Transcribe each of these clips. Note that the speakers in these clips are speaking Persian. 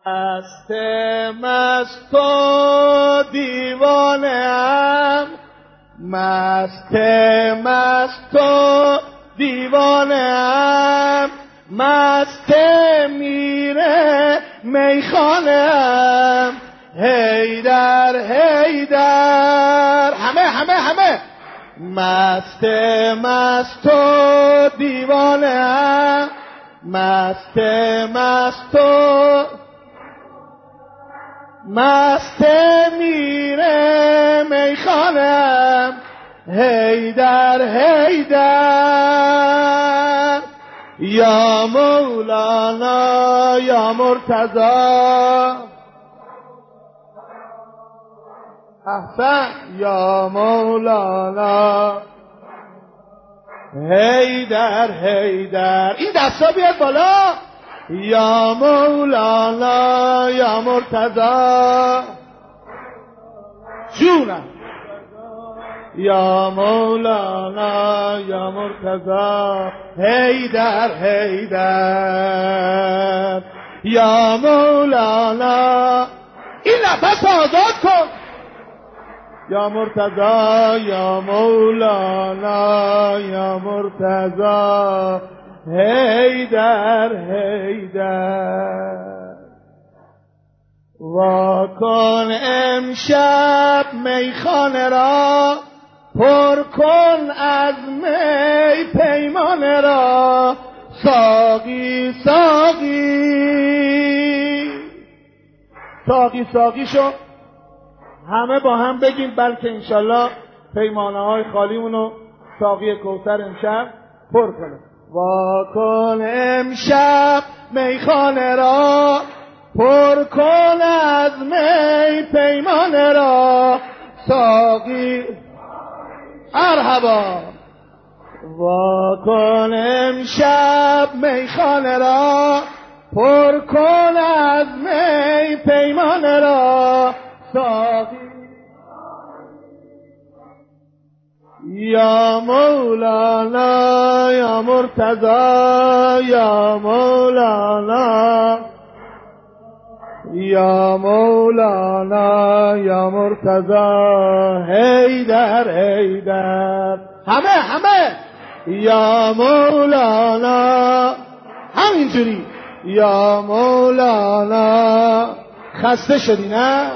مست مست و دیوانه‌ام، مست مست و دیوانه‌ام، مست میره میخانه‌ام. حیدر حیدر، همه مست مست و دیوانه‌ام، مست مست و مست میره میخانم. حیدر حیدر، یا مولانا یا مرتضی، احسن یا مولانا. حیدر حیدر، این دستا بیاد بالا. یا مولانا یا مرتضی، جونم. یا مولانا یا مرتضی، حیدر حیدر، یا مولانا. این نفس آزاد کن. یا مرتضی یا مولانا یا مرتضی، حیدر حیدر. واکن امشب میخانه را، پر کن از می پیمانه را. ساقی ساقی ساقی ساقی شو، همه با هم بگیم، بلکه انشالله پیمانه های خالیمونو ساقی کوثر امشب پر کنه. واکن امشب میخانه را، پر کن از می پیمانه را. ساقی مرحبا. واکن امشب میخانه را، پر کن از می پیمانه را. ساقی یا مولانا یا مرتضی، یا مولانا یا مولانا یا مرتضی، حیدر حیدر. همه یا مولانا، همینجوری یا مولانا. خسته شدی نه؟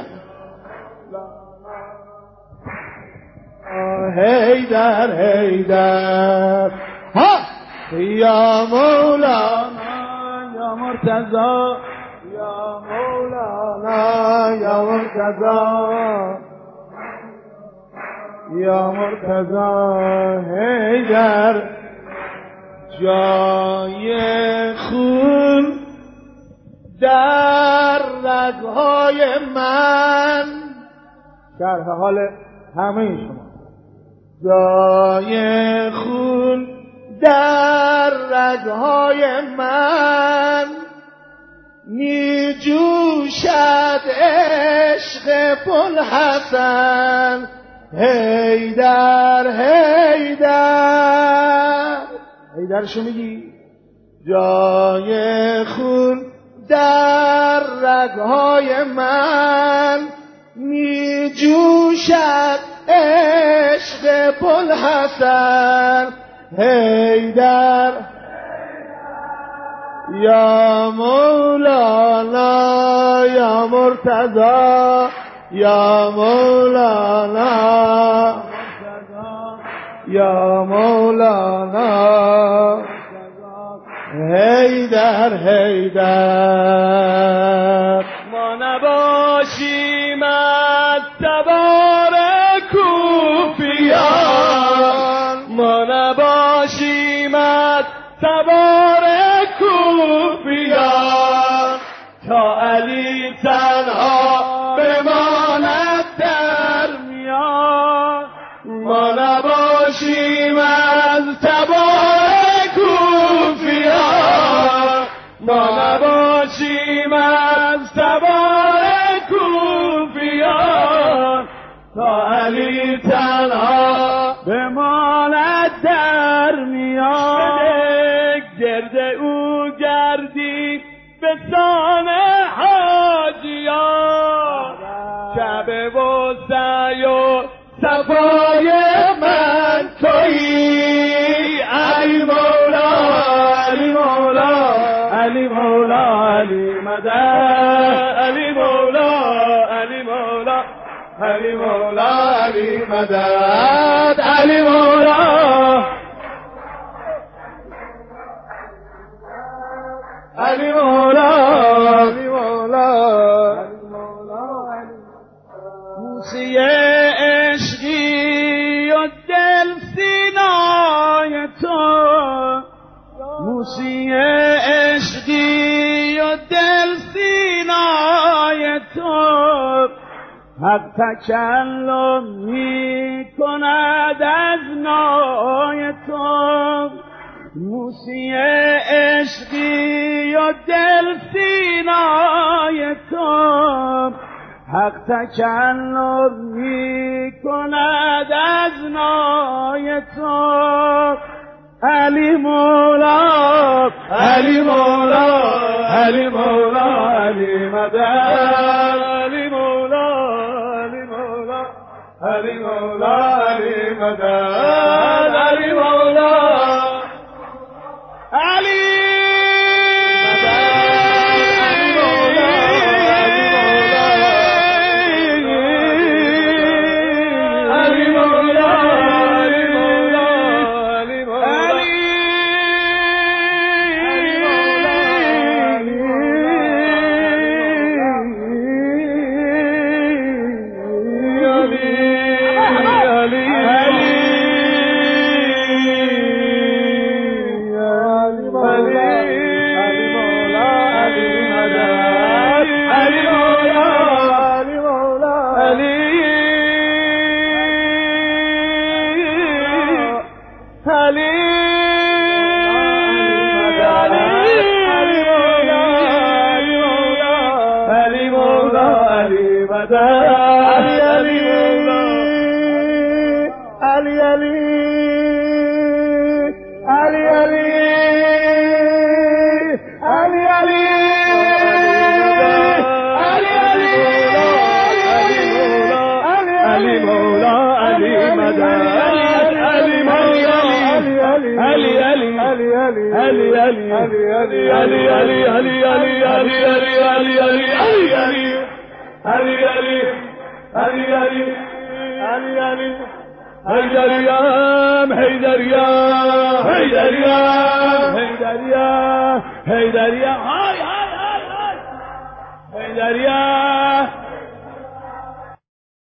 حیدر حیدر، ها. یا مولانا یا مرتضی، یا مولانا یا مرتضی، یا مرتضی، حیدر. جای خون در رگهای من، شرح حال همه شما. جای خون در رگهای من، می جوشد عشق بوالحسن. حیدر حیدر، حیدرشو میگی؟ جای خون در رگهای من، می جوشد عشق بوالحسن. حیدر یا مولانا یا مرتضی، یا مولانا یا مولانا، حیدر حیدر. ما نباشیم از تبار کوفیان، ما نباشیم از تبار کوفیان، تا علی تنها بماند در میان. ما نباشیم از تبار کوفیان، ما نباشیم از تبار کوفیان، تا علی تنها بماند در میان. گرد او گردی به سان کعبه و سعی و صفای من تویی علی مولا علی مولا علی مولا علی مدد علی مولا علی مولا علی مولا علی مدد علی مولا علی مولا علی مولا موسی عشقی و دل سینای تو موسی عشقی و دل سینای تو حق تکلم می کند از نای تو موسی عشقی و دل سینای تو حق تکلم می کند از نای تو علی مولا علی مولا علی مولا علی مدد علی مولا علی مولا علی مولا علی مدد علی مولا علی حیدریم